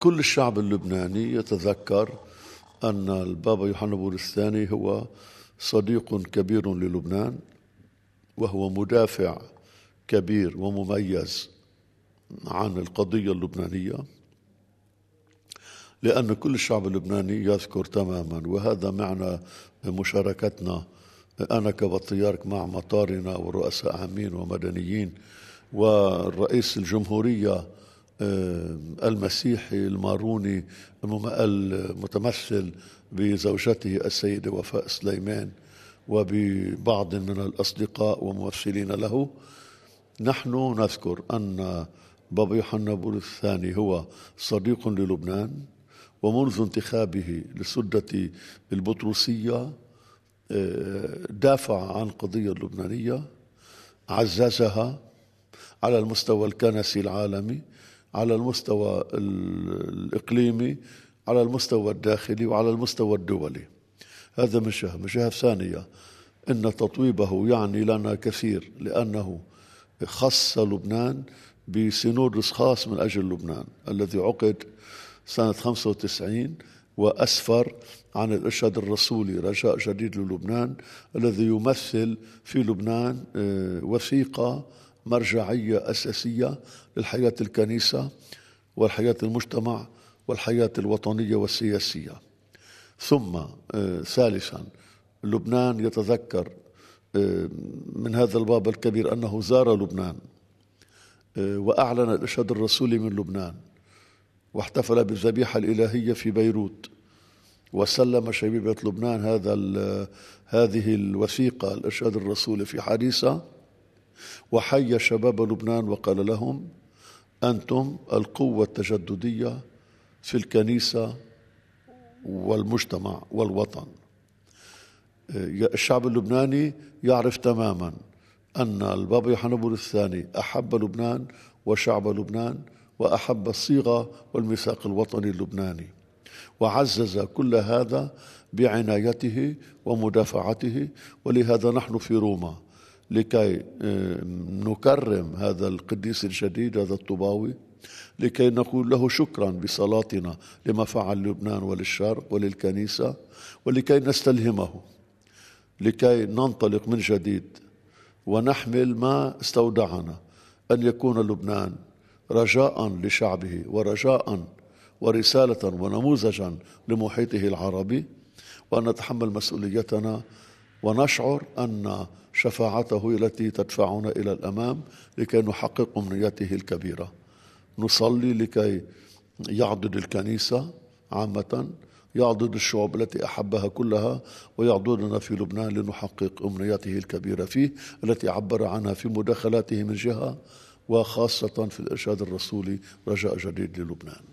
كل الشعب اللبناني يتذكر أن البابا يوحنا بولس الثاني هو صديق كبير للبنان، وهو مدافع كبير ومميز عن القضية اللبنانية، لأن كل الشعب اللبناني يذكر تماما، وهذا معنى مشاركتنا أنا كبطريرك مع مطارنا ورؤساء عامين ومدنيين والرئيس الجمهورية المسيحي الماروني المتمثل بزوجته السيدة وفاء سليمان وببعض من الأصدقاء وممثلين له. نحن نذكر أن بابا يوحنا بولس الثاني هو صديق للبنان، ومنذ انتخابه للسدة البطرسية دافع عن القضية اللبنانية، عززها على المستوى الكنسي العالمي، على المستوى الإقليمي، على المستوى الداخلي، وعلى المستوى الدولي. هذا من جهة. من جهة ثانية إن تطويبه يعني لنا كثير، لأنه خص لبنان بسينودس خاص من أجل لبنان الذي عقد سنة 95 وأسفر عن الإرشاد الرسولي رجاء جديد للبنان، الذي يمثل في لبنان وثيقة مرجعية أساسية للحياة الكنيسة والحياة المجتمع والحياة الوطنية والسياسية. ثم ثالثا لبنان يتذكر من هذا البابا الكبير أنه زار لبنان وأعلن الإرشاد الرسولي من لبنان، واحتفل بالذبيحة الإلهية في بيروت، وسلم شبيبة لبنان هذه الوثيقة الإرشاد الرسولي في حديثة، وحيا شباب لبنان وقال لهم: أنتم القوة التجددية في الكنيسة والمجتمع والوطن. الشعب اللبناني يعرف تماما أن البابا يوحنا بولس الثاني أحب لبنان وشعب لبنان، وأحب الصيغة والميثاق الوطني اللبناني، وعزز كل هذا بعنايته ومدافعته. ولهذا نحن في روما لكي نكرم هذا القديس الجديد، هذا الطوباوي، لكي نقول له شكرا بصلاتنا لما فعل لبنان وللشرق وللكنيسة، ولكي نستلهمه، لكي ننطلق من جديد ونحمل ما استودعنا، أن يكون لبنان رجاء لشعبه ورجاء ورسالة ونموذجا لمحيطه العربي، وأن نتحمل مسؤوليتنا ونشعر أن شفاعته التي تدفعنا إلى الأمام لكي نحقق أمنيته الكبيرة. نصلي لكي يعضد الكنيسة عامة، يعضد الشعوب التي أحبها كلها، ويعضدنا في لبنان لنحقق أمنياته الكبيرة فيه التي عبر عنها في مداخلاته من جهة، وخاصة في الإرشاد الرسولي رجاء جديد للبنان.